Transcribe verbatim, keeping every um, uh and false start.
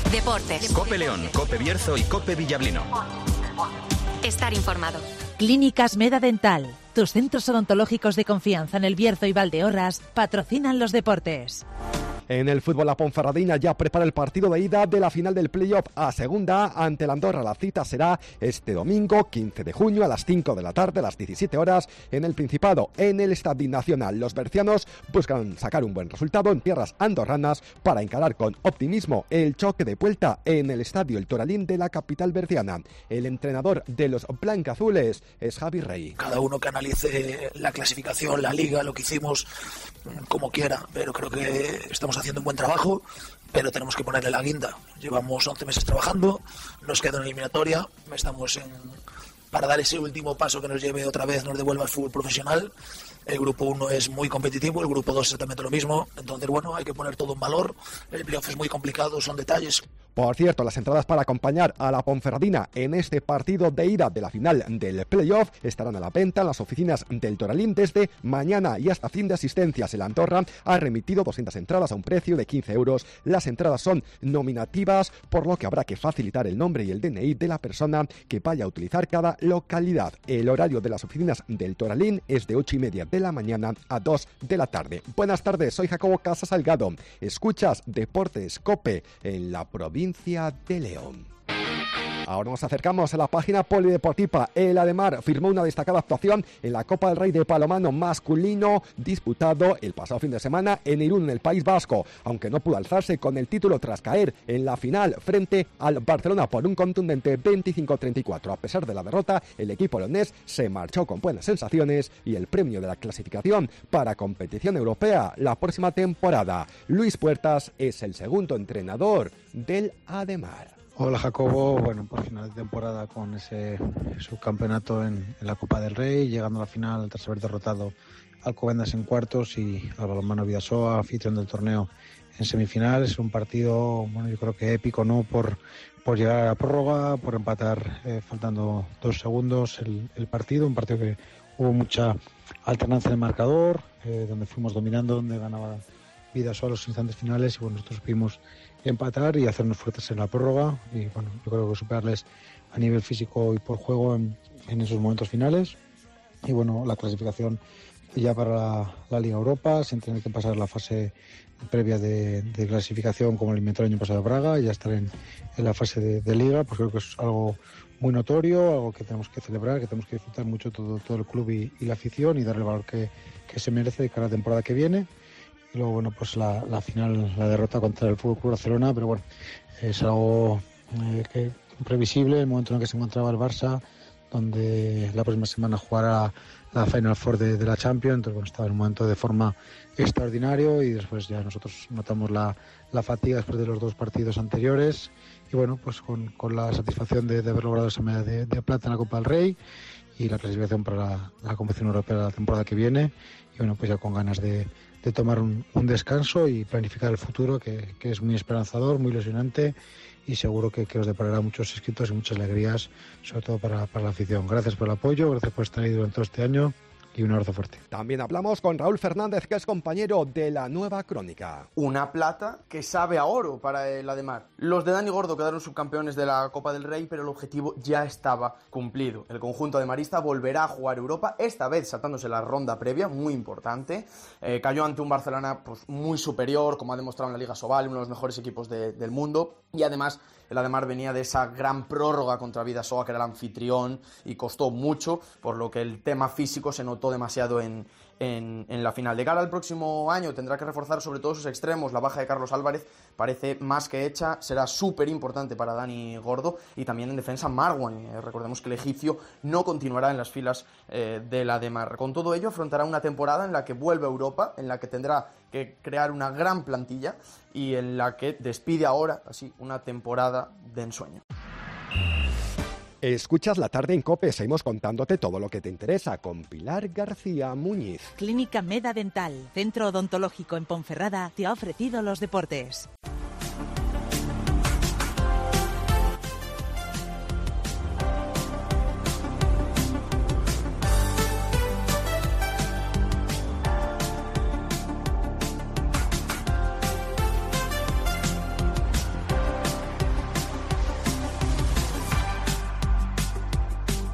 Deportes. Cope León, Cope Bierzo y Cope Villablino. Estar informado. Clínicas Meda Dental. Tus centros odontológicos de confianza en El Bierzo y Valdeorras patrocinan los deportes. En el fútbol, la Ponferradina ya prepara el partido de ida de la final del playoff a segunda ante la Andorra. La cita será este domingo, quince de junio, a las cinco de la tarde, a las diecisiete horas, en el Principado, en el Estadio Nacional. Los bercianos buscan sacar un buen resultado en tierras andorranas para encarar con optimismo el choque de vuelta en el Estadio El Toralín de la capital berciana. El entrenador de los blancazules es Javi Rey. Cada uno que analice la clasificación, la liga, lo que hicimos, como quiera, pero creo que estamos haciendo un buen trabajo, pero tenemos que ponerle la guinda. Llevamos once meses trabajando, nos queda una eliminatoria, estamos en, para dar ese último paso que nos lleve otra vez, nos devuelva al fútbol profesional. El grupo uno es muy competitivo, el grupo dos es exactamente lo mismo, entonces bueno, hay que poner todo en valor. El playoff es muy complicado, son detalles. Por cierto, las entradas para acompañar a la Ponferradina en este partido de ida de la final del playoff estarán a la venta en las oficinas del Toralín desde mañana y hasta fin de asistencias. El Andorra ha remitido doscientas entradas a un precio de quince euros. Las entradas son nominativas, por lo que habrá que facilitar el nombre y el D N I de la persona que vaya a utilizar cada localidad. El horario de las oficinas del Toralín es de ocho y media de la mañana a dos de la tarde. Buenas tardes, soy Jacobo Casa Salgado. Escuchas Deportes Cope en la provincia de León. Ahora nos acercamos a la página polideportiva. El Ademar firmó una destacada actuación en la Copa del Rey de Palomano masculino disputado el pasado fin de semana en Irún, en el País Vasco, aunque no pudo alzarse con el título tras caer en la final frente al Barcelona por un contundente veinticinco a treinta y cuatro. A pesar de la derrota, el equipo leonés se marchó con buenas sensaciones y el premio de la clasificación para competición europea la próxima temporada. Luis Puertas es el segundo entrenador del Ademar. Hola Jacobo, bueno, por final de temporada con ese subcampeonato en, en la Copa del Rey, llegando a la final tras haber derrotado al Alcobendas en cuartos y al Balonmano Bidasoa, anfitrión del torneo, en semifinales. Un partido, bueno, yo creo que épico, ¿no? Por, por llegar a la prórroga, por empatar eh, faltando dos segundos el, el partido, un partido que hubo mucha alternancia en el marcador, eh, donde fuimos dominando, donde ganaba Bidasoa a los instantes finales y bueno, nosotros pudimos empatar y hacernos fuertes en la prórroga y bueno, yo creo que superarles a nivel físico y por juego en, en esos momentos finales y bueno, la clasificación ya para la, la Liga Europa sin tener que pasar la fase previa de, de clasificación como el eliminatorio el año pasado de Braga y ya estar en, en la fase de, de Liga, pues creo que es algo muy notorio, algo que tenemos que celebrar, que tenemos que disfrutar mucho todo, todo el club y, y la afición y darle el valor que, que se merece de cara a la temporada que viene. Y luego, bueno, pues la, la final, la derrota contra el F C Barcelona, pero bueno, es algo eh, que, previsible, el momento en el que se encontraba el Barça, donde la próxima semana jugará la Final Four de, de la Champions, entonces bueno, estaba en un momento de forma extraordinario y después ya nosotros notamos la, la fatiga después de los dos partidos anteriores y bueno, pues con, con la satisfacción de, de haber logrado esa medalla de, de plata en la Copa del Rey y la clasificación para la, la competición europea la temporada que viene y bueno, pues ya con ganas de de tomar un, un descanso y planificar el futuro que, que es muy esperanzador, muy ilusionante y seguro que, que os deparará muchos éxitos y muchas alegrías, sobre todo para, para la afición. Gracias por el apoyo, gracias por estar ahí durante todo este año y un abrazo fuerte. También hablamos con Raúl Fernández, que es compañero de La Nueva Crónica. Una plata que sabe a oro para el Ademar. Los de Dani Gordo quedaron subcampeones de la Copa del Rey, pero el objetivo ya estaba cumplido. El conjunto ademarista volverá a jugar Europa, esta vez saltándose la ronda previa, muy importante. Eh, cayó ante un Barcelona pues, muy superior, como ha demostrado en la Liga Sobal, uno de los mejores equipos de, del mundo. Y además, el Ademar venía de esa gran prórroga contra Bidasoa, que era el anfitrión, y costó mucho, por lo que el tema físico se notó demasiado en, en, en la final. De cara al próximo año tendrá que reforzar sobre todo sus extremos. La baja de Carlos Álvarez parece más que hecha, será súper importante para Dani Gordo, y también en defensa Marwan. Eh, recordemos que el egipcio no continuará en las filas eh, del Ademar. Con todo ello afrontará una temporada en la que vuelve a Europa, en la que tendrá que crear una gran plantilla y en la que despide ahora así una temporada de ensueño. Escuchas La Tarde en COPE, seguimos contándote todo lo que te interesa con Pilar García Muñiz. Clínica Meda Dental, centro odontológico en Ponferrada, te ha ofrecido los deportes.